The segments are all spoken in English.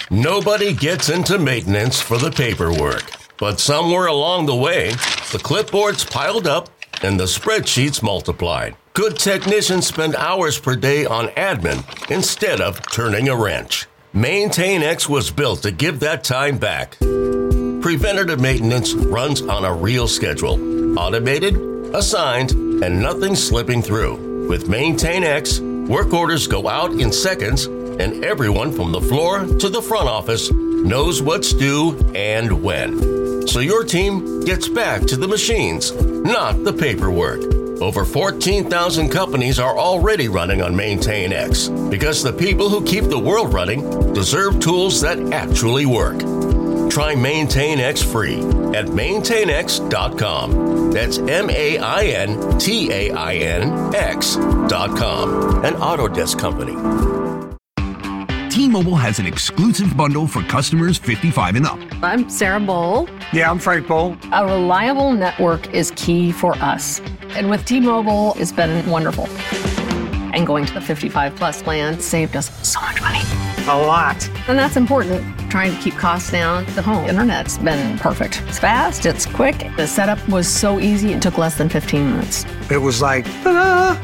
Nobody gets into maintenance for the paperwork. But somewhere along the way, the clipboards piled up and the spreadsheets multiplied. Good technicians spend hours per day on admin instead of turning a wrench. MaintainX was built to give that time back. Preventative maintenance runs on a real schedule. Automated, assigned, and nothing slipping through. With MaintainX, work orders go out in seconds, and everyone from the floor to the front office knows what's due and when. So your team gets back to the machines, not the paperwork. Over 14,000 companies are already running on MaintainX because the people who keep the world running deserve tools that actually work. Try MaintainX free at maintainx.com. That's MaintainX.com. An Autodesk company. T-Mobile has an exclusive bundle for customers 55 and up. I'm Sarah Bowl. Yeah, I'm Frank Bowl. A reliable network is key for us. And with T-Mobile, it's been wonderful. And going to the 55 plus plan saved us so much money. A lot. And that's important. Trying to keep costs down. The home internet's been perfect. It's fast, it's quick. The setup was so easy, it took less than 15 minutes. It was like, ta-da!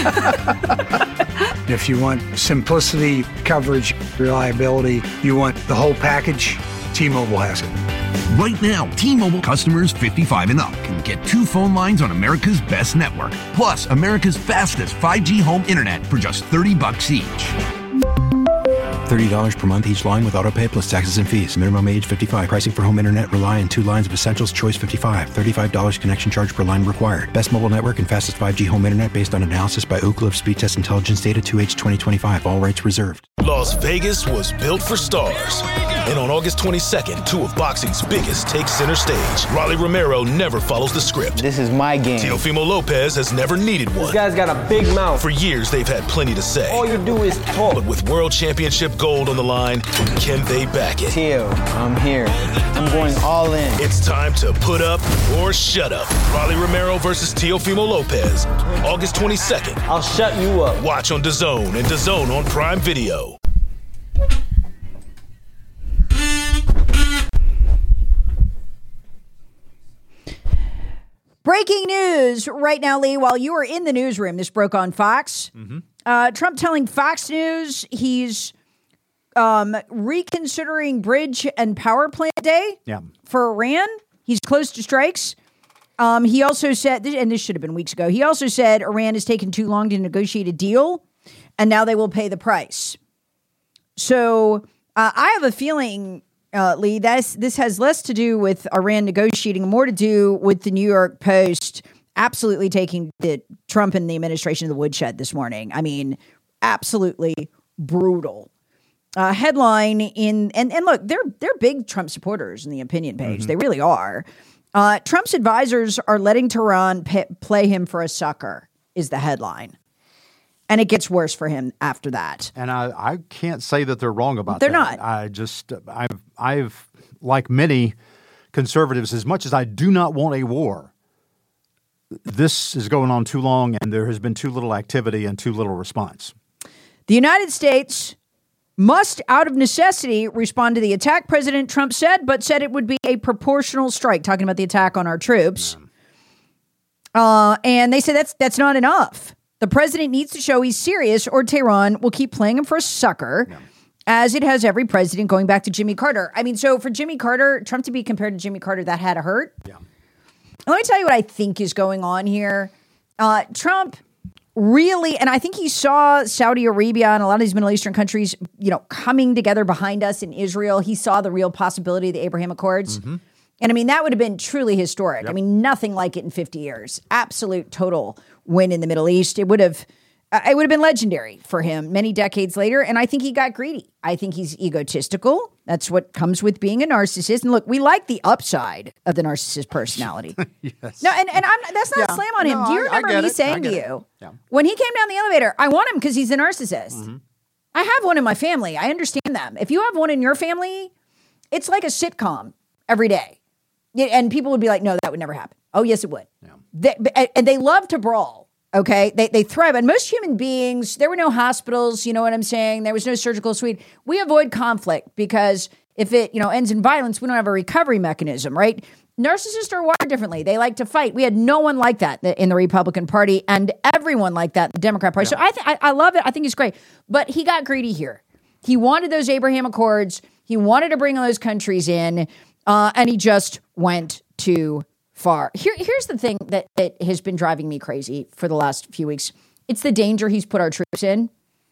If you want simplicity, coverage, reliability, you want the whole package, T-Mobile has it. Right now, T-Mobile customers 55 and up can get 2 phone lines on America's best network, plus America's fastest 5G home internet for just $30 each. $30 per month each line with autopay plus taxes and fees. Minimum age 55. Pricing for home internet rely on 2 lines of Essentials Choice 55. $35 connection charge per line required. Best mobile network and fastest 5G home internet based on analysis by Ookla of Speed Test Intelligence data 2H 2025. All rights reserved. Las Vegas was built for stars. And on August 22nd, 2 of boxing's biggest take center stage. Rolly Romero never follows the script. This is my game. Teofimo Lopez has never needed one. This guy's got a big mouth. For years, they've had plenty to say. All you do is talk. But with World Championship gold on the line, can they back it? Teo, I'm here. I'm going all in. It's time to put up or shut up. Rolly Romero versus Teofimo Lopez. August 22nd. I'll shut you up. Watch on DAZN and DAZN on Prime Video. Breaking news right now, Lee, while you were in the newsroom, this broke on Fox. Trump telling Fox News he's reconsidering bridge and power plant day for Iran. He's close to strikes. He also said, and this should have been weeks ago, he also said Iran has taken too long to negotiate a deal, and now they will pay the price. So I have a feeling, Lee, this has less to do with Iran negotiating, more to do with the New York Post absolutely taking the Trump and the administration to the woodshed this morning. I mean, absolutely brutal. Headline and look, they're big Trump supporters in the opinion page. Mm-hmm. They really are. Trump's advisors are letting Tehran play him for a sucker is the headline. And it gets worse for him after that. And I can't say that they're wrong about that. They're not. I've like many conservatives, as much as I do not want a war, this is going on too long and there has been too little activity and too little response. The United States must, out of necessity, respond to the attack, President Trump said, but said it would be a proportional strike, talking about the attack on our troops. And they said that's not enough. The president needs to show he's serious or Tehran will keep playing him for a sucker, as it has every president going back to Jimmy Carter. I mean, so for Jimmy Carter, Trump to be compared to Jimmy Carter, that had to hurt. Yeah. Let me tell you what I think is going on here. Trump really, and I think he saw Saudi Arabia and a lot of these Middle Eastern countries, coming together behind us in Israel. He saw the real possibility of the Abraham Accords. Mm-hmm. And I mean, that would have been truly historic. Yep. I mean, nothing like it in 50 years. Absolute total win in the Middle East. It would have been legendary for him many decades later. And I think he got greedy. I think he's egotistical. That's what comes with being a narcissist. And look, we like the upside of the narcissist personality. Yes. No, and that's not a slam on him. Do you remember me saying to you, when he came down the elevator, I want him because he's a narcissist. Mm-hmm. I have one in my family. I understand them. If you have one in your family, it's like a sitcom every day. And people would be like, no, that would never happen. Oh, yes, it would. Yeah. And they love to brawl Okay, they thrive. And most human beings, there were no hospitals, you know what I'm saying? There was no surgical suite. We avoid conflict because if it, ends in violence, we don't have a recovery mechanism, right? Narcissists are wired differently. They like to fight. We had no one like that in the Republican Party and everyone like that in the Democrat Party. Yeah. So I love it. I think it's great. But he got greedy here. He wanted those Abraham Accords. He wanted to bring all those countries in, and he just went too far. Here's the thing that has been driving me crazy for the last few weeks. It's the danger he's put our troops in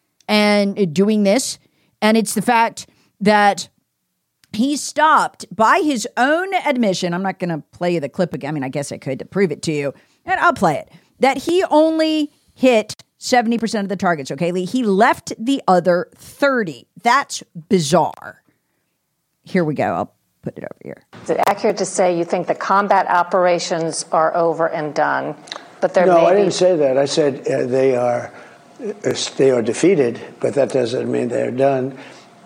and doing this. And it's the fact that he stopped, by his own admission, I'm not going to play you the clip again. I mean, I guess I could to prove it to you, and I'll play it, that he only hit 70% of the targets, okay, Lee? He left the other 30. That's bizarre. Here we go. I'll put it over here. Is it accurate to say you think the combat operations are over and done, but there No, may be... I didn't say that. I said they are defeated, but that doesn't mean they're done.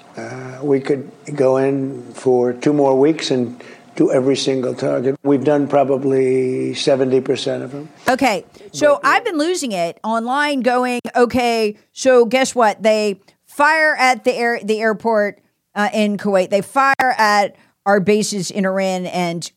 We could go in for 2 more weeks and do every single target. We've done probably 70% of them. Okay, so I've been losing it online going, okay, so guess what? They fire at the airport in Kuwait. They fire at our bases in Iraq and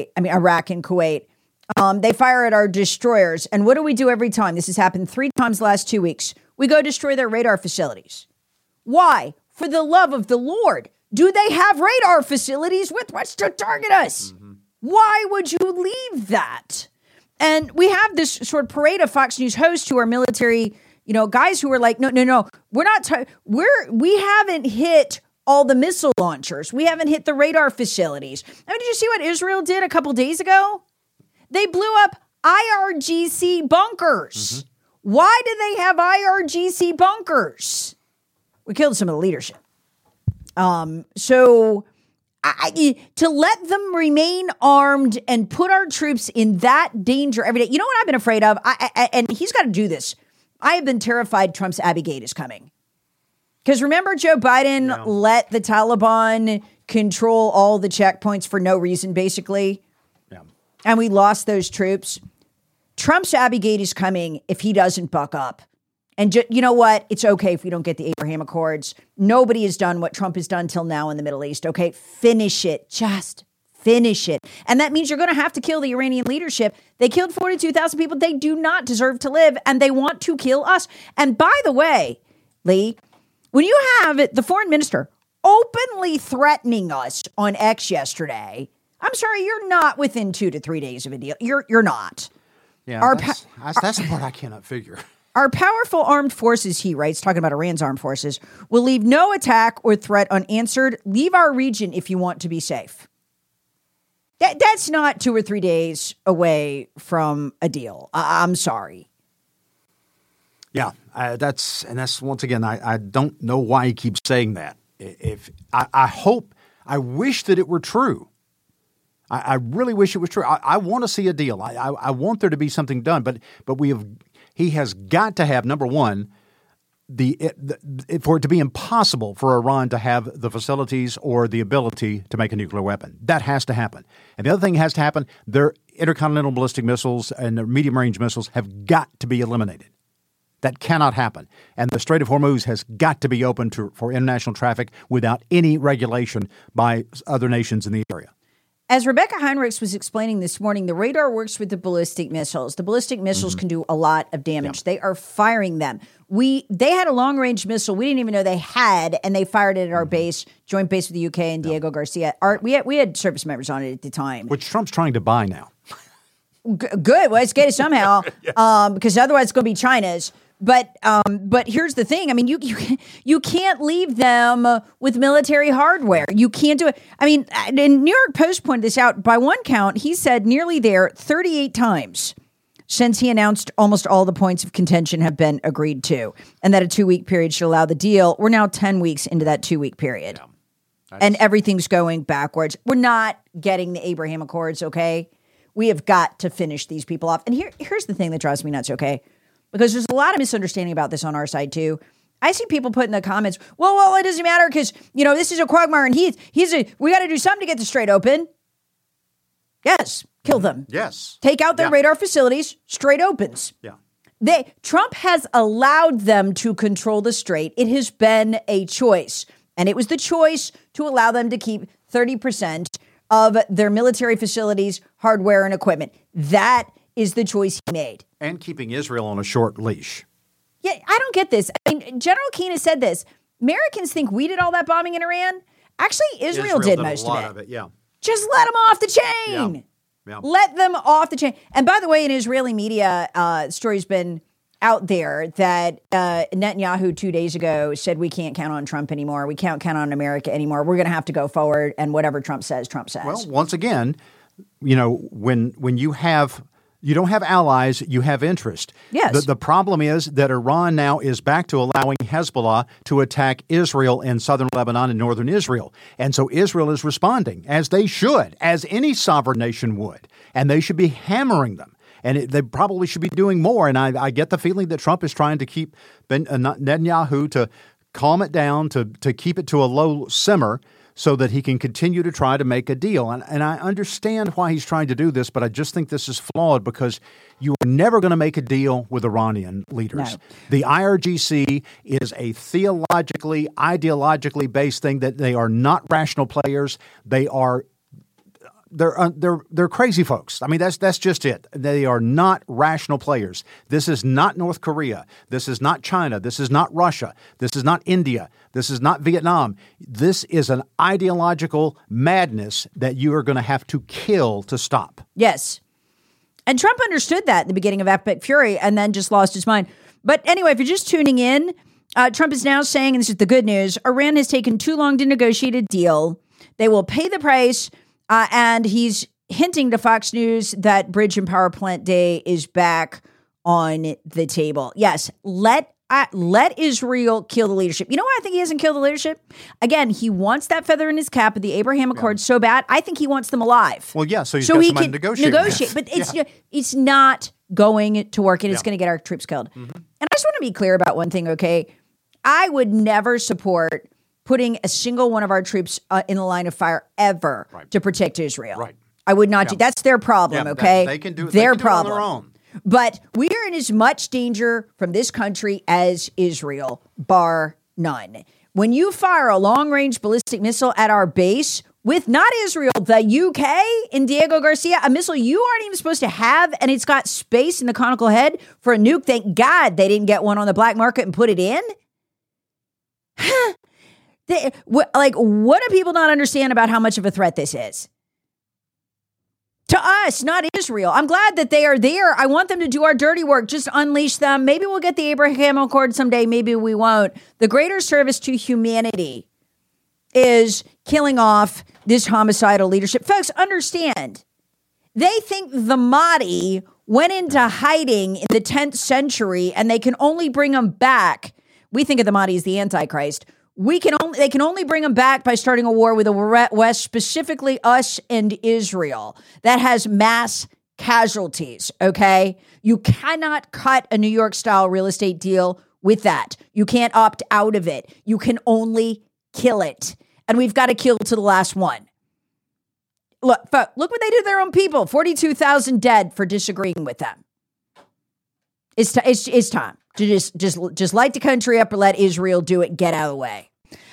Kuwait. They fire at our destroyers. And what do we do every time? This has happened 3 times the last 2 weeks. We go destroy their radar facilities. Why? For the love of the Lord, do they have radar facilities with which to target us? Mm-hmm. Why would you leave that? And we have this sort of parade of Fox News hosts who are military, guys who are like, no, we're not. We haven't hit all the missile launchers. We haven't hit the radar facilities. I mean, did you see what Israel did a couple days ago? They blew up IRGC bunkers. Mm-hmm. Why do they have IRGC bunkers? We killed some of the leadership. So to let them remain armed and put our troops in that danger every day. You know what I've been afraid of? And he's got to do this. I have been terrified Trump's Abbey Gate is coming. Because remember, Joe Biden let the Taliban control all the checkpoints for no reason, basically. Yeah. And we lost those troops. Trump's Abbey Gate is coming if he doesn't buck up. And you know what? It's okay if we don't get the Abraham Accords. Nobody has done what Trump has done till now in the Middle East. Okay, finish it. Just finish it. And that means you're going to have to kill the Iranian leadership. They killed 42,000 people. They do not deserve to live, and they want to kill us. And by the way, Lee, when you have the foreign minister openly threatening us on X yesterday, I'm sorry, you're not within 2 to 3 days of a deal. You're not. Yeah, that's the part I cannot figure. Our powerful armed forces, he writes, talking about Iran's armed forces, will leave no attack or threat unanswered. Leave our region if you want to be safe. That's not 2 or 3 days away from a deal. I'm sorry. Yeah, that's once again, I don't know why he keeps saying that. I wish that it were true. I really wish it was true. I want to see a deal. I want there to be something done, but he has got to have, number one, for it to be impossible for Iran to have the facilities or the ability to make a nuclear weapon. That has to happen. And the other thing that has to happen, their intercontinental ballistic missiles and their medium-range missiles have got to be eliminated. That cannot happen. And the Strait of Hormuz has got to be open for international traffic without any regulation by other nations in the area. As Rebecca Heinrichs was explaining this morning, the radar works with the ballistic missiles. The ballistic missiles can do a lot of damage. Yeah. They are firing them. They had a long-range missile we didn't even know they had, and they fired it at our base, joint base with the UK and Diego Garcia. We had service members on it at the time. Which Trump's trying to buy now. Good. Well, let's get it somehow, because otherwise it's going to be China's. But here's the thing. I mean, you can't leave them with military hardware. You can't do it. I mean, and New York Post pointed this out. By one count, he said nearly there 38 times since he announced almost all the points of contention have been agreed to, and that a 2-week period should allow the deal. We're now 10 weeks into that 2-week period, and everything's going backwards. We're not getting the Abraham Accords, okay? We have got to finish these people off. And here's the thing that drives me nuts, okay? Because there's a lot of misunderstanding about this on our side, too. I see people put in the comments, well, it doesn't matter because, this is a quagmire and we got to do something to get the strait open. Yes, kill them. Yes. Take out their radar facilities, strait opens. Yeah. Trump has allowed them to control the strait. It has been a choice. And it was the choice to allow them to keep 30% of their military facilities, hardware, and equipment. That is the choice he made. And keeping Israel on a short leash. Yeah, I don't get this. I mean, General Keane has said this. Americans think we did all that bombing in Iran. Actually, Israel did most of it. Yeah. Just let them off the chain. Yeah. Let them off the chain. And by the way, in Israeli media, story's been out there that Netanyahu 2 days ago said we can't count on Trump anymore. We can't count on America anymore. We're going to have to go forward, and whatever Trump says, Trump says. Well, once again, when you don't have allies, you have interest. Yes. The problem is that Iran now is back to allowing Hezbollah to attack Israel in southern Lebanon and northern Israel. And so Israel is responding, as they should, as any sovereign nation would. And they should be hammering them. And they probably should be doing more. And I get the feeling that Trump is trying to keep Netanyahu to calm it down, to keep it to a low simmer, so that he can continue to try to make a deal. And I understand why he's trying to do this, but I just think this is flawed because you are never going to make a deal with Iranian leaders. No. The IRGC is a theologically, ideologically based thing that they are not rational players. They're crazy folks. I mean, that's just it. They are not rational players. This is not North Korea. This is not China. This is not Russia. This is not India. This is not Vietnam. This is an ideological madness that you are going to have to kill to stop. Yes. And Trump understood that in the beginning of Epic Fury and then just lost his mind. But anyway, if you're just tuning in, Trump is now saying, and this is the good news, Iran has taken too long to negotiate a deal. They will pay the price. And he's hinting to Fox News that Bridge and Power Plant Day is back on the table. Yes, let Israel kill the leadership. You know why I think he hasn't killed the leadership? Again, he wants that feather in his cap of the Abraham Accords so bad. I think he wants them alive. Well, yeah, so he can negotiate. But it's not going to work, and it's going to get our troops killed. Mm-hmm. And I just want to be clear about one thing, okay? I would never support putting a single one of our troops in the line of fire ever to protect Israel. Right. I would not do. That's their problem, okay? They can do their it problem. on their own. But we are in as much danger from this country as Israel, bar none. When you fire a long-range ballistic missile at our base with not Israel, the UK in Diego Garcia, a missile you aren't even supposed to have, and it's got space in the conical head for a nuke. Thank God they didn't get one on the black market and put it in. What do people not understand about how much of a threat this is? To us, not Israel. I'm glad that they are there. I want them to do our dirty work. Just unleash them. Maybe we'll get the Abraham Accord someday. Maybe we won't. The greater service to humanity is killing off this homicidal leadership. Folks, understand. They think the Mahdi went into hiding in the 10th century and they can only bring them back. We think of the Mahdi as the Antichrist. They can only bring them back by starting a war with the West, specifically us and Israel, that has mass casualties, okay? You cannot cut a New York-style real estate deal with that. You can't opt out of it. You can only kill it. And we've got to kill to the last one. Look what they do to their own people. 42,000 dead for disagreeing with them. It's time to just light the country up or let Israel do it. Get out of the way.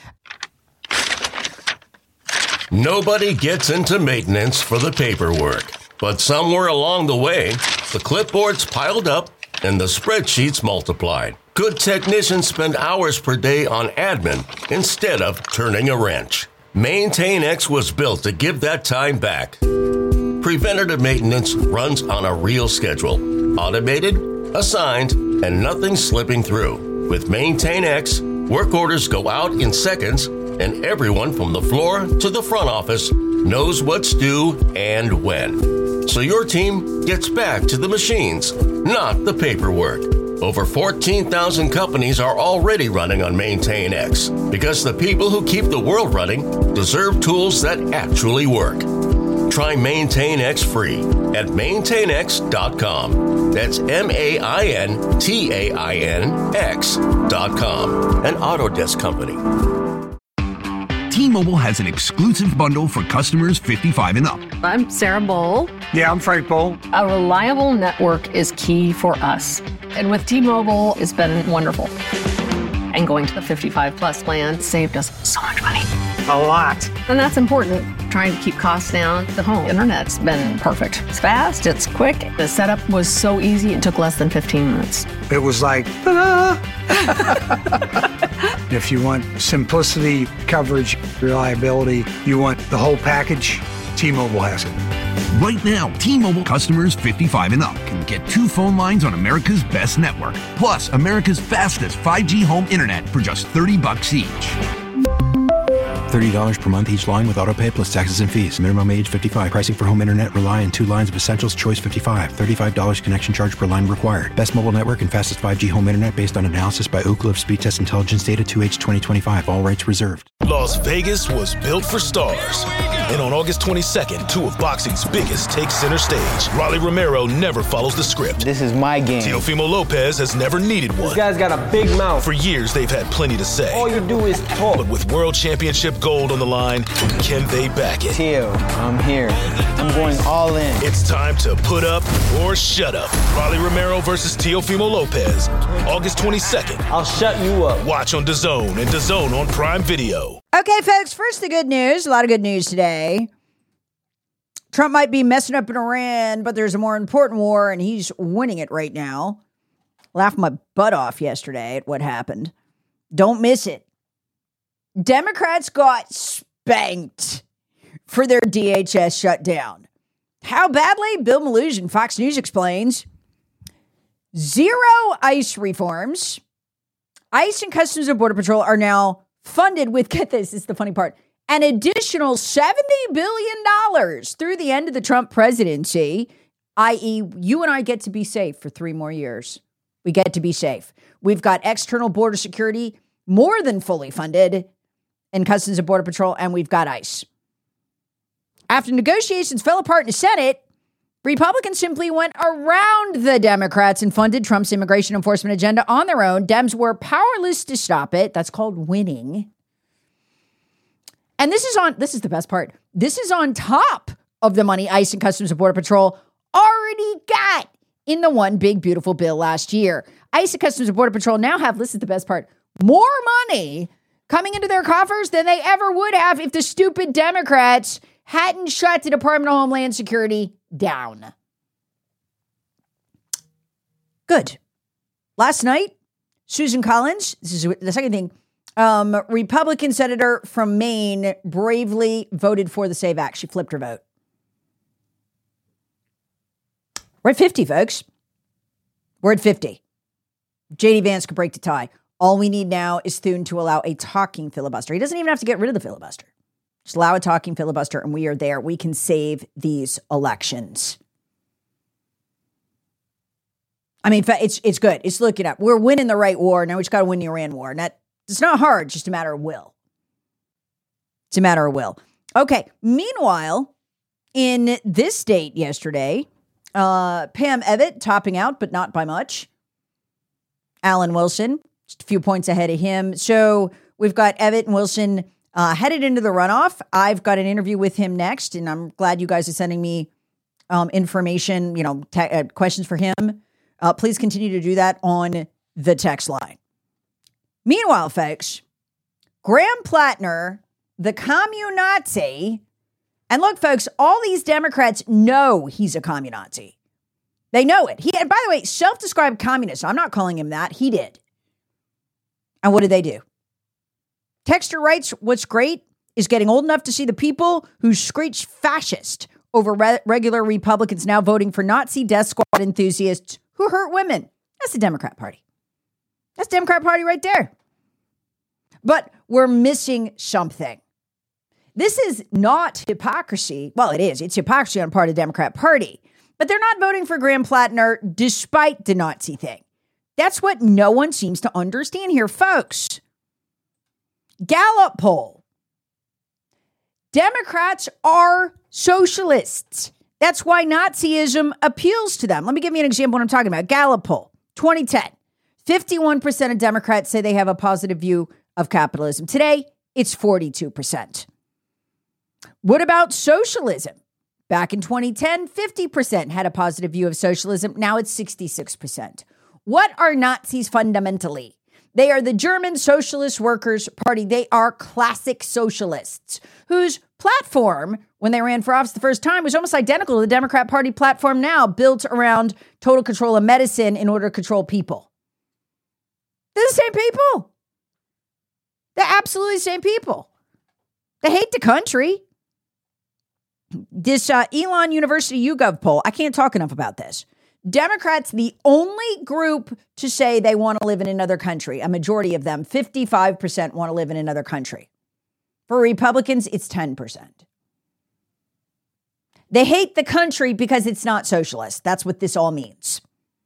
Nobody gets into maintenance for the paperwork, but somewhere along the way, the clipboards piled up and the spreadsheets multiplied. Good technicians spend hours per day on admin instead of turning a wrench. MaintainX was built to give that time back. Preventative maintenance runs on a real schedule, automated, assigned, and nothing slipping through. With MaintainX, work orders go out in seconds, and everyone from the floor to the front office knows what's due and when. So your team gets back to the machines, not the paperwork. Over 14,000 companies are already running on MaintainX because the people who keep the world running deserve tools that actually work. Try MaintainX free at maintainx.com. That's MaintainX.com, an Autodesk company. T-Mobile has an exclusive bundle for customers 55 and up. I'm Sarah Bowl. Yeah, I'm Frank Bowl. A reliable network is key for us. And with T-Mobile, it's been wonderful. And going to the 55 plus plan saved us so much money. A lot. And that's important. Trying to keep costs down. The home internet's been perfect. It's fast, it's quick. The setup was so easy, it took less than 15 minutes. It was like, ta-da! If you want simplicity, coverage, reliability, you want the whole package, T-Mobile has it. Right now, T-Mobile customers 55 and up can get 2 phone lines on America's best network, plus America's fastest 5G home internet for just $30 each. $30 per month each line with autopay plus taxes and fees. Minimum age 55. Pricing for home internet rely on 2 lines of Essentials Choice 55. $35 connection charge per line required. Best mobile network and fastest 5G home internet based on analysis by Ookla of Speed Test Intelligence Data 2H 2025. All rights reserved. Las Vegas was built for stars. And on August 22nd, 2 of boxing's biggest take center stage. Rolly Romero never follows the script. This is my game. Teofimo Lopez has never needed one. This guy's got a big mouth. For years, they've had plenty to say. All you do is talk. But with world championship gold on the line, can they back it? Teo, I'm here. I'm going all in. It's time to put up or shut up. Rolly Romero versus Teofimo Lopez. August 22nd. I'll shut you up. Watch on DAZN and DAZN on Prime Video. Okay, folks, first the good news. A lot of good news today. Trump might be messing up in Iran, but there's a more important war, and he's winning it right now. Laughed my butt off yesterday at what happened. Don't miss it. Democrats got spanked for their DHS shutdown. How badly? Bill Maloogian, Fox News explains. 0 ICE reforms. ICE and Customs and Border Patrol are now funded with, get this is the funny part, an additional $70 billion through the end of the Trump presidency, i.e., you and I get to be safe for 3 more years. We get to be safe. We've got external border security more than fully funded in Customs and Border Patrol, and we've got ICE. After negotiations fell apart in the Senate, Republicans simply went around the Democrats and funded Trump's immigration enforcement agenda on their own. Dems were powerless to stop it. That's called winning. And this is the best part. This is on top of the money ICE and Customs and Border Patrol already got in the one big beautiful bill last year. ICE and Customs and Border Patrol now have, this is the best part, more money coming into their coffers than they ever would have if the stupid Democrats hadn't shut the Department of Homeland Security down. Good. Last night, Susan Collins, this is the second thing, Republican senator from Maine bravely voted for the SAVE Act. She flipped her vote. We're at 50, folks. We're at 50. J.D. Vance could break the tie. All we need now is Thune to allow a talking filibuster. He doesn't even have to get rid of the filibuster. Just allow a talking filibuster, and we are there. We can save these elections. I mean, it's good. It's looking up. We're winning the right war. Now we just got to win the Iran war. And it's not hard. It's just a matter of will. It's a matter of will. Okay. Meanwhile, in this state yesterday, Pam Evitt topping out, but not by much. Alan Wilson, just a few points ahead of him. So we've got Evitt and Wilson headed into the runoff. I've got an interview with him next, and I'm glad you guys are sending me information, questions for him. Please continue to do that on the text line. Meanwhile, folks, Graham Plattner, the communazi, and look, folks, all these Democrats know he's a communazi. They know it. And by the way, self-described communist. I'm not calling him that. He did. And what did they do? Texter writes, what's great is getting old enough to see the people who screech fascist over regular Republicans now voting for Nazi death squad enthusiasts who hurt women. That's the Democrat Party. That's the Democrat Party right there. But we're missing something. This is not hypocrisy. Well, it is. It's hypocrisy on part of the Democrat Party. But they're not voting for Graham Plattner despite the Nazi thing. That's what no one seems to understand here, folks. Gallup poll. Democrats are socialists. That's why Nazism appeals to them. Let me give you an example of what I'm talking about. Gallup poll, 2010. 51% of Democrats say they have a positive view of capitalism. Today, It's 42%. What about socialism? Back in 2010, 50% had a positive view of socialism. Now it's 66%. What are Nazis fundamentally? They are the German Socialist Workers' Party. They are classic socialists whose platform, when they ran for office the first time, was almost identical to the Democrat Party platform now, built around total control of medicine in order to control people. They're the same people. They're absolutely the same people. They hate the country. This Elon University YouGov poll, I can't talk enough about this. Democrats, the only group to say they want to live in another country. A majority of them, 55%, want to live in another country. For Republicans, it's 10%. They hate the country because it's not socialist. That's what this all means.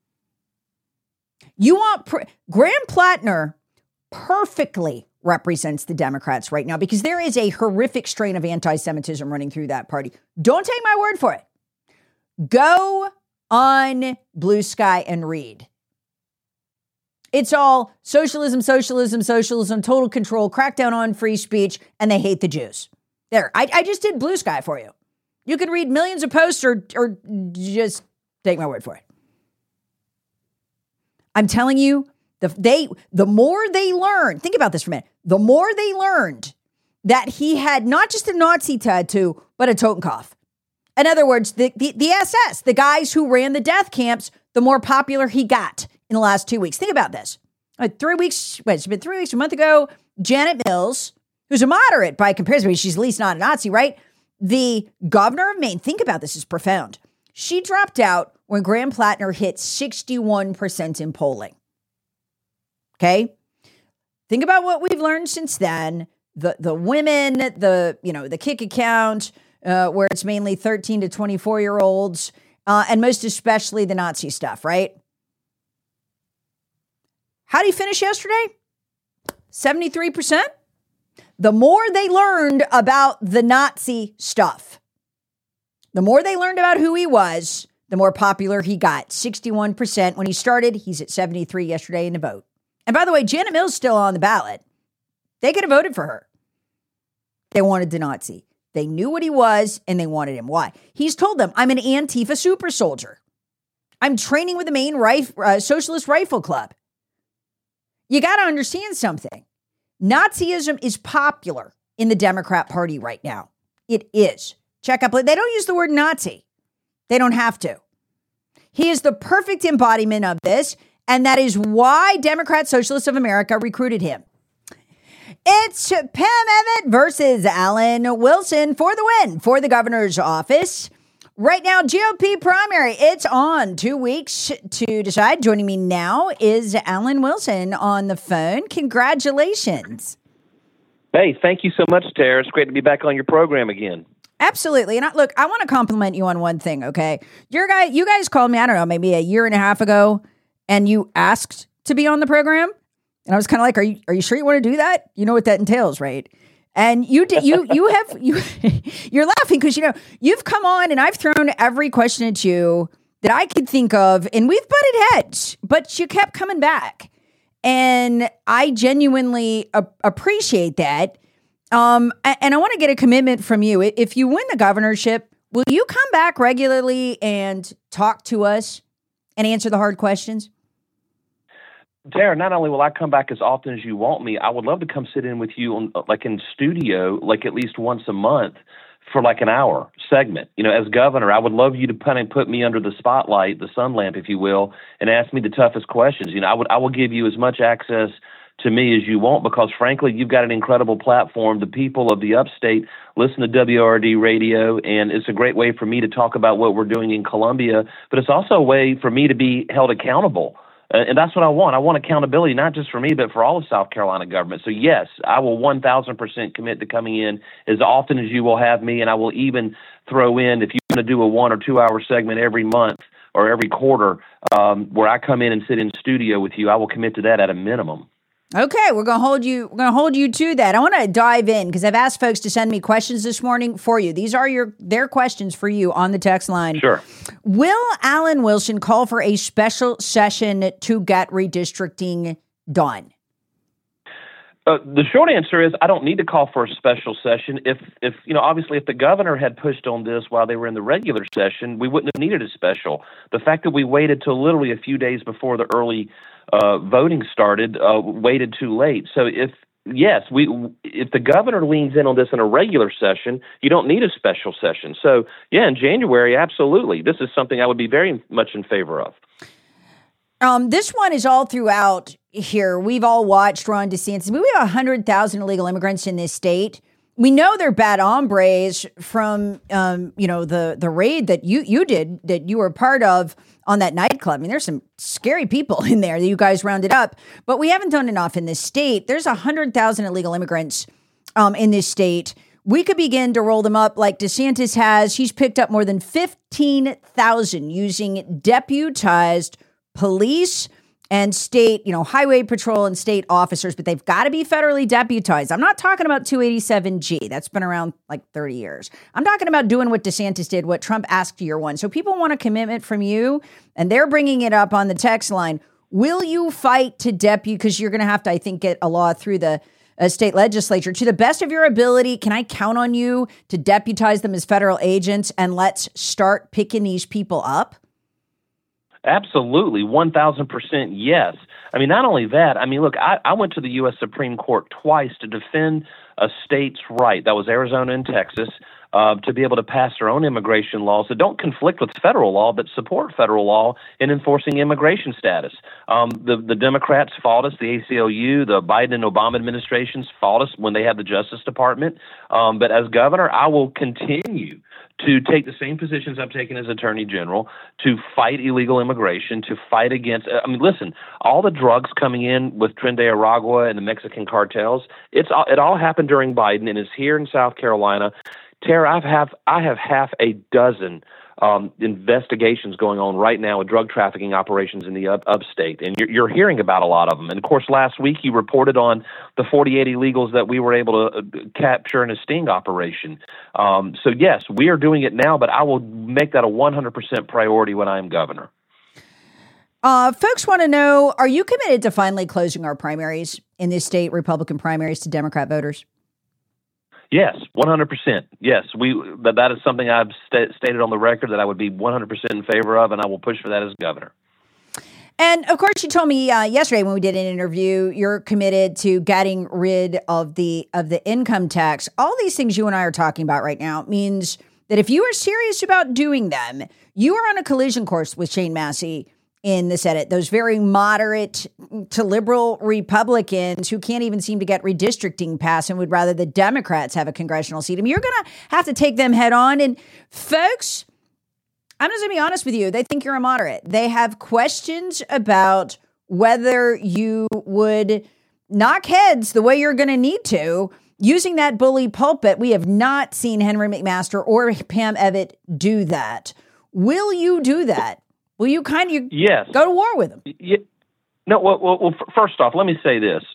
You want Graham Plattner perfectly represents the Democrats right now because there is a horrific strain of anti-Semitism running through that party. Don't take my word for it. Go on Blue Sky and read. It's all socialism, socialism, socialism, total control, crackdown on free speech, and they hate the Jews. There, I just did Blue Sky for you. You can read millions of posts or just take my word for it. I'm telling you, the more they learn, think about this for a minute, the more they learned that he had not just a Nazi tattoo, but a Totenkopf. In other words, the SS, the guys who ran the death camps, the more popular he got in the last 2 weeks. Think about this. 3 weeks, it's been 3 weeks, a month ago, Janet Mills, who's a moderate by comparison, but she's at least not a Nazi, right? The governor of Maine, think about this, is profound. She dropped out when Graham Plattner hit 61% in polling. Okay? Think about what we've learned since then. The women, the Kick account, where it's mainly 13 to 24-year-olds, and most especially the Nazi stuff, right? How did he finish yesterday? 73%? The more they learned about the Nazi stuff, the more they learned about who he was, the more popular he got. 61% when he started. He's at 73 yesterday in the vote. And by the way, Janet Mills is still on the ballot. They could have voted for her. They wanted the Nazi. They knew what he was, and they wanted him. Why? He's told them, I'm an Antifa super soldier. I'm training with the Maine Socialist Rifle Club. You got to understand something. Nazism is popular in the Democrat Party right now. It is. Check up. They don't use the word Nazi. They don't have to. He is the perfect embodiment of this, and that is why Democrat Socialists of America recruited him. It's Pam Emmett versus Alan Wilson for the win for the governor's office. Right now, GOP primary, it's on 2 weeks to decide. Joining me now is Alan Wilson on the phone. Congratulations. Hey, thank you so much, Tara. It's great to be back on your program again. Absolutely. And look, I want to compliment you on one thing, okay? You guys called me, I don't know, maybe a year and a half ago, and you asked to be on the program. And I was kind of like, are you sure you want to do that? You know what that entails, right? And you did. You're laughing because you've come on and I've thrown every question at you that I could think of, and we've butted heads, but you kept coming back, and I genuinely appreciate that. And I want to get a commitment from you. If you win the governorship, will you come back regularly and talk to us and answer the hard questions? Tara, not only will I come back as often as you want me, I would love to come sit in with you on, in studio, at least once a month for an hour segment. As governor, I would love you to kind of put me under the spotlight, the sun lamp, if you will, and ask me the toughest questions. I will give you as much access to me as you want, because frankly, you've got an incredible platform. The people of the upstate listen to WRD radio, and it's a great way for me to talk about what we're doing in Columbia, but it's also a way for me to be held accountable. And that's what I want. I want accountability, not just for me, but for all of South Carolina government. So yes, I will 1,000% commit to coming in as often as you will have me. And I will even throw in, if you're going to do a 1 or 2 hour segment every month or every quarter, where I come in and sit in studio with you, I will commit to that at a minimum. Okay, we're going to hold you. We're going to hold you to that. I want to dive in because I've asked folks to send me questions this morning for you. These are their questions for you on the text line. Sure. Will Alan Wilson call for a special session to get redistricting done? The short answer is I don't need to call for a special session. If obviously if the governor had pushed on this while they were in the regular session, we wouldn't have needed a special. The fact that we waited till literally a few days before the early voting started, waited too late. So if the governor leans in on this in a regular session, you don't need a special session. So yeah, in January, absolutely. This is something I would be very much in favor of. This one is all throughout here. We've all watched Ron DeSantis. We have 100,000 illegal immigrants in this state. We know they're bad hombres from, the raid that you did, that you were part of on that nightclub. I mean, there's some scary people in there that you guys rounded up, but we haven't done enough in this state. There's 100,000 illegal immigrants in this state. We could begin to roll them up like DeSantis has. He's picked up more than 15,000 using deputized police and state, highway patrol and state officers, but they've got to be federally deputized. I'm not talking about 287G. That's been around like 30 years. I'm talking about doing what DeSantis did, what Trump asked year one. So people want a commitment from you, and they're bringing it up on the text line. Will you fight to because you're going to have to, I think, get a law through the state legislature. To the best of your ability, can I count on you to deputize them as federal agents, and let's start picking these people up? Absolutely, 1,000% yes. I mean, not only that, look, I went to the U.S. Supreme Court twice to defend a state's right, that was Arizona and Texas, to be able to pass their own immigration laws that don't conflict with federal law, but support federal law in enforcing immigration status. The Democrats fought us, the ACLU, the Biden and Obama administrations fought us when they had the Justice Department. But as governor, I will continue to take the same positions I've taken as Attorney General, to fight illegal immigration, to fight against, listen, all the drugs coming in with Tren de Aragua and the Mexican cartels, it all happened during Biden and is here in South Carolina. Tara, I have half a dozen investigations going on right now with drug trafficking operations in the upstate, and you're hearing about a lot of them. And of course, last week you reported on the 48 illegals that we were able to capture in a sting operation. So yes, we are doing it now, but I will make that a 100% priority when I am governor. Folks want to know, are you committed to finally closing our primaries in this state, Republican primaries, to Democrat voters? Yes, 100%. Yes, that is something I've stated on the record that I would be 100% in favor of, and I will push for that as governor. And of course, you told me yesterday when we did an interview, you're committed to getting rid of the income tax. All these things you and I are talking about right now means that if you are serious about doing them, you are on a collision course with Shane Massey in the Senate, those very moderate to liberal Republicans who can't even seem to get redistricting passed and would rather the Democrats have a congressional seat. I mean, you're going to have to take them head on. And folks, I'm just going to be honest with you. They think you're a moderate. They have questions about whether you would knock heads the way you're going to need to using that bully pulpit. We have not seen Henry McMaster or Pam Evitt do that. Will you do that? Will you yes. Go to war with them? Yeah. No, well, first off, let me say this.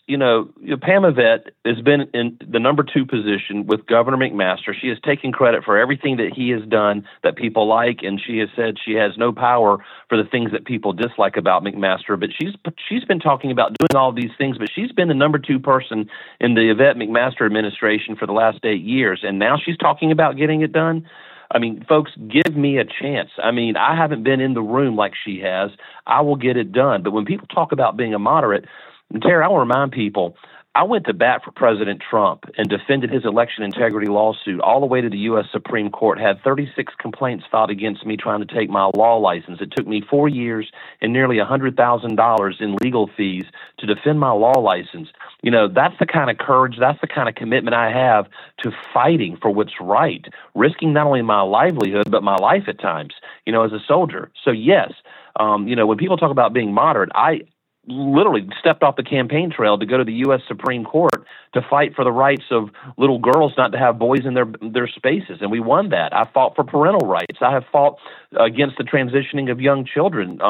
Pam Evitt has been in the number 2 position with Governor McMaster. She has taken credit for everything that he has done that people like, and she has said she has no power for the things that people dislike about McMaster. But she's been talking about doing all of these things, but she's been the number 2 person in the Evitt McMaster administration for the last 8 years, and now she's talking about getting it done. Folks, give me a chance. I haven't been in the room like she has. I will get it done. But when people talk about being a moderate, and Terry, I want to remind people, I went to bat for President Trump and defended his election integrity lawsuit all the way to the U.S. Supreme Court, had 36 complaints filed against me trying to take my law license. It took me 4 years and nearly $100,000 in legal fees to defend my law license. That's the kind of courage, that's the kind of commitment I have to fighting for what's right, risking not only my livelihood, but my life at times, as a soldier. So yes, when people talk about being moderate, I literally stepped off the campaign trail to go to the U.S. Supreme Court to fight for the rights of little girls not to have boys in their spaces, and we won that. I fought for parental rights. I have fought against the transitioning of young children.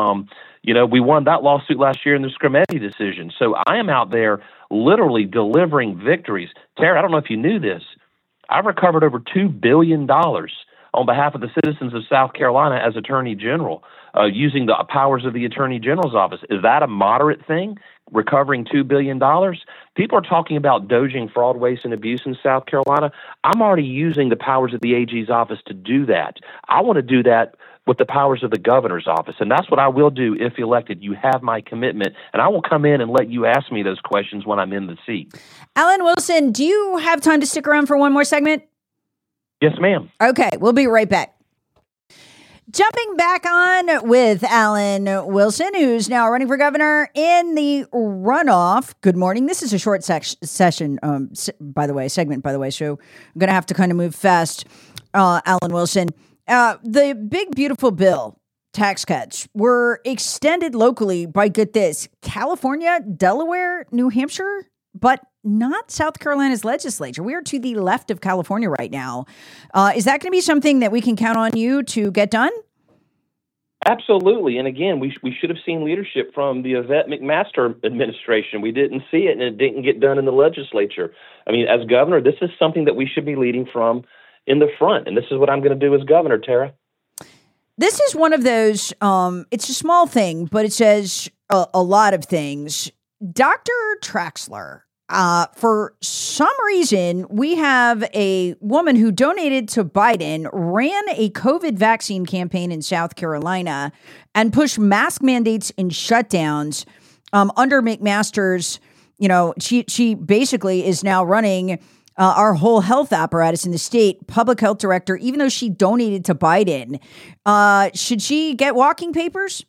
We won that lawsuit last year in the Scarametti decision. So I am out there literally delivering victories. Tara, I don't know if you knew this. I've recovered over $2 billion on behalf of the citizens of South Carolina as Attorney General, using the powers of the Attorney General's office. Is that a moderate thing? Recovering $2 billion? People are talking about dodging fraud, waste, and abuse in South Carolina. I'm already using the powers of the AG's office to do that. I want to do that with the powers of the governor's office, and that's what I will do if elected. You have my commitment, and I will come in and let you ask me those questions when I'm in the seat. Alan Wilson, do you have time to stick around for one more segment? Yes, ma'am. Okay, we'll be right back. Jumping back on with Alan Wilson, who's now running for governor in the runoff. Good morning. This is a short segment, by the way, so I'm going to have to kind of move fast. Alan Wilson, the big, beautiful bill, tax cuts, were extended locally by, get this, California, Delaware, New Hampshire, but not South Carolina's legislature. We are to the left of California right now. Is that going to be something that we can count on you to get done? Absolutely. And again, we should have seen leadership from the Yvette McMaster administration. We didn't see it, and it didn't get done in the legislature. I mean, as governor, this is something that we should be leading from in the front. And this is what I'm going to do as governor, Tara. This is one of those, it's a small thing, but it says a lot of things. Dr. Traxler, for some reason, we have a woman who donated to Biden, ran a COVID vaccine campaign in South Carolina, and pushed mask mandates and shutdowns under McMaster's. She basically is now running our whole health apparatus in the state, public health director, even though she donated to Biden. Should she get walking papers?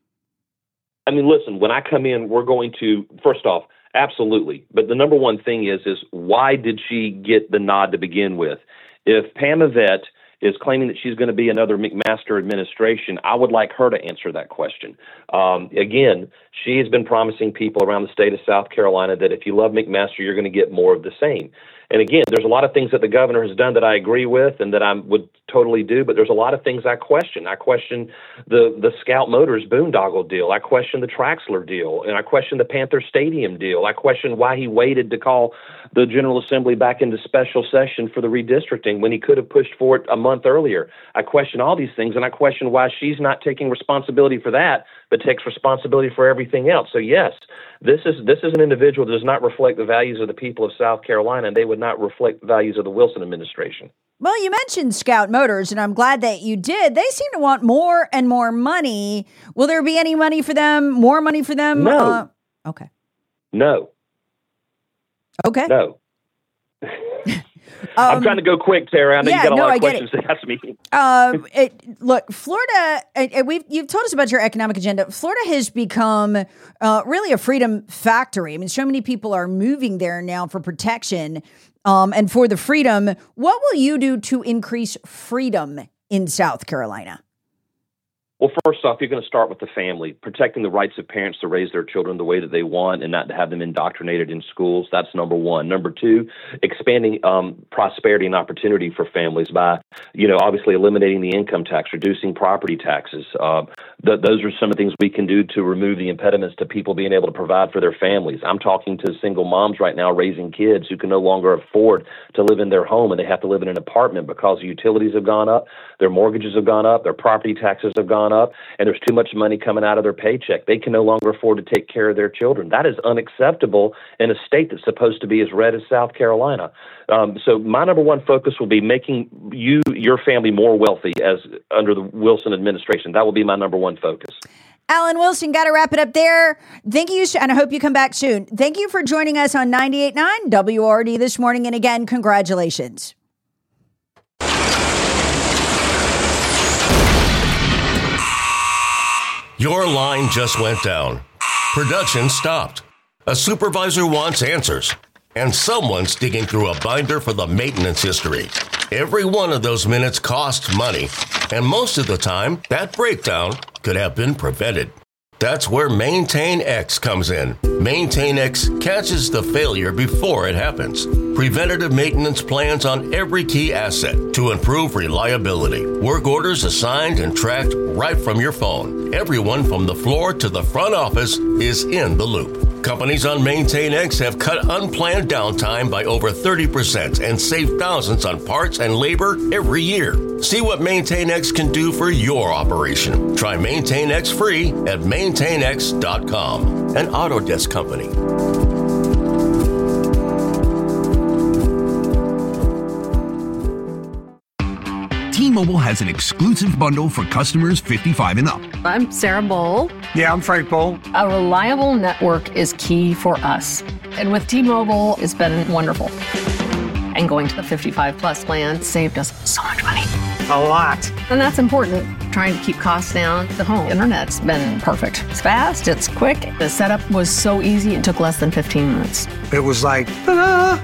I mean, listen, when I come in, we're going to, first off, absolutely. But the number one thing is why did she get the nod to begin with? If Pam Yvette is claiming that she's going to be another McMaster administration, I would like her to answer that question. Again, she has been promising people around the state of South Carolina that if you love McMaster, you're going to get more of the same. And again, there's a lot of things that the governor has done that I agree with and that I would totally do, but there's a lot of things I question. I question the Scout Motors boondoggle deal. I question the Traxler deal, and I question the Panther Stadium deal. I question why he waited to call the General Assembly back into special session for the redistricting when he could have pushed for it a month earlier. I question all these things, and I question why she's not taking responsibility for that, but takes responsibility for everything else. So yes, this is an individual that does not reflect the values of the people of South Carolina, and they would not reflect the values of the Wilson administration. Well, you mentioned Scout Motors, and I'm glad that you did. They seem to want more and more money. Will there be any money for them? More money for them? No. Okay. No. Okay. No. I'm trying to go quick, Tara. I know you got a lot of questions to ask me. Look, Florida, you've told us about your economic agenda. Florida has become really a freedom factory. I mean, so many people are moving there now for protection and for the freedom. What will you do to increase freedom in South Carolina? Well, first off, you're going to start with the family, protecting the rights of parents to raise their children the way that they want and not to have them indoctrinated in schools. That's number one. Number two, expanding prosperity and opportunity for families by, obviously eliminating the income tax, reducing property taxes. Those are some of the things we can do to remove the impediments to people being able to provide for their families. I'm talking to single moms right now raising kids who can no longer afford to live in their home, and they have to live in an apartment because utilities have gone up, their mortgages have gone up, their property taxes have gone up, and there's too much money coming out of their paycheck. They can no longer afford to take care of their children. That is unacceptable in a state that's supposed to be as red as South Carolina. So my number one focus will be making your family more wealthy as under the Wilson administration. That will be my number one focus. Alan Wilson, got to wrap it up there. Thank you, and I hope you come back soon. Thank you for joining us on 98.9 WRD this morning. And again, congratulations. Your line just went down. Production stopped. A supervisor wants answers. And someone's digging through a binder for the maintenance history. Every one of those minutes costs money. And most of the time, that breakdown could have been prevented. That's where MaintainX comes in. MaintainX catches the failure before it happens. Preventative maintenance plans on every key asset to improve reliability. Work orders assigned and tracked right from your phone. Everyone from the floor to the front office is in the loop. Companies on MaintainX have cut unplanned downtime by over 30% and saved thousands on parts and labor every year. See what MaintainX can do for your operation. Try MaintainX free at maintainx.com. An Autodesk company. T-Mobile has an exclusive bundle for customers 55 and up. I'm Sarah Bowl. Yeah, I'm Frank Bowl. A reliable network is key for us. And with T-Mobile, it's been wonderful. And going to the 55 plus plan saved us so much money. A lot. And that's important. Trying to keep costs down. The home internet's been perfect. It's fast, it's quick. The setup was so easy, it took less than 15 minutes. It was like, ta-da!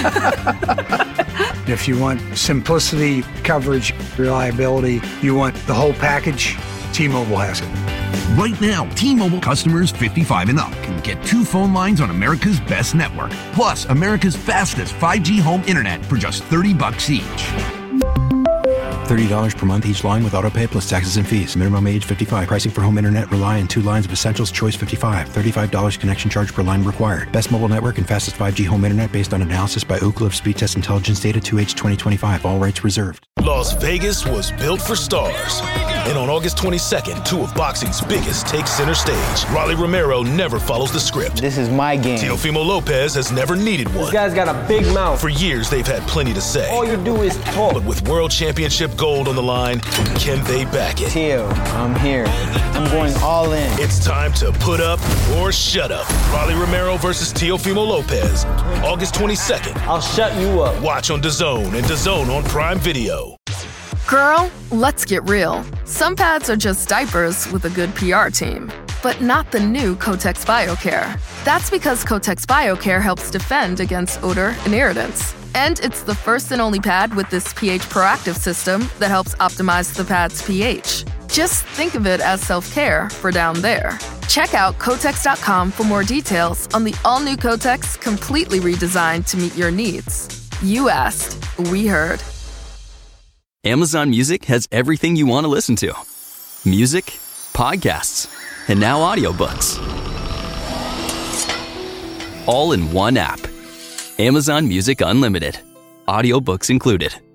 If you want simplicity, coverage, reliability, you want the whole package, T-Mobile has it. Right now, T-Mobile customers 55 and up can get 2 phone lines on America's best network, plus America's fastest 5G home internet for just $30 each. $30 per month each line with autopay plus taxes and fees. Minimum age 55. Pricing for home internet rely on 2 lines of Essentials Choice 55. $35 connection charge per line required. Best mobile network and fastest 5G home internet based on analysis by Ookla of Speed Test Intelligence Data 2H 2025. All rights reserved. Las Vegas was built for stars. And on August 22nd, 2 of boxing's biggest take center stage. Rolly Romero never follows the script. This is my game. Teofimo Lopez has never needed one. This guy's got a big mouth. For years, they've had plenty to say. All you do is talk. But with world championship gold on the line, can they back it? Teo, I'm here. I'm going all in. It's time to put up or shut up. Rolly Romero versus Teofimo Lopez. August 22nd. I'll shut you up. Watch on DAZN and DAZN on Prime Video. Girl, let's get real. Some pads are just diapers with a good PR team, but not the new Kotex BioCare. That's because Kotex BioCare helps defend against odor and irritants. And it's the first and only pad with this pH proactive system that helps optimize the pad's pH. Just think of it as self-care for down there. Check out Kotex.com for more details on the all-new Kotex, completely redesigned to meet your needs. You asked, we heard. Amazon Music has everything you want to listen to. Music, podcasts, and now audiobooks. All in one app. Amazon Music Unlimited. Audiobooks included.